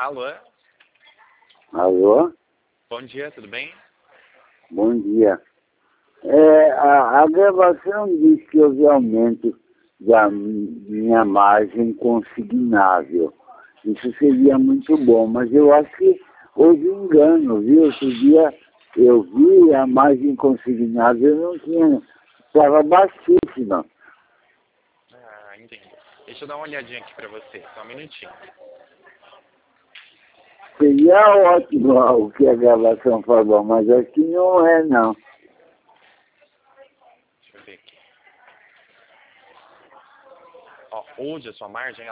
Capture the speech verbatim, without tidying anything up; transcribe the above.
Alô? Alô? Bom dia, tudo bem? Bom dia. É, a, a gravação diz que houve aumento da minha margem consignável. Isso seria muito bom, mas eu acho que houve engano, viu? Outro dia eu vi a margem consignável não tinha, estava baixíssima. Ah, entendi. Deixa eu dar uma olhadinha aqui pra você, só um minutinho. Seria ótimo o que a gravação falou, mas aqui não é, não. Deixa eu ver aqui. Ó, hoje a sua margem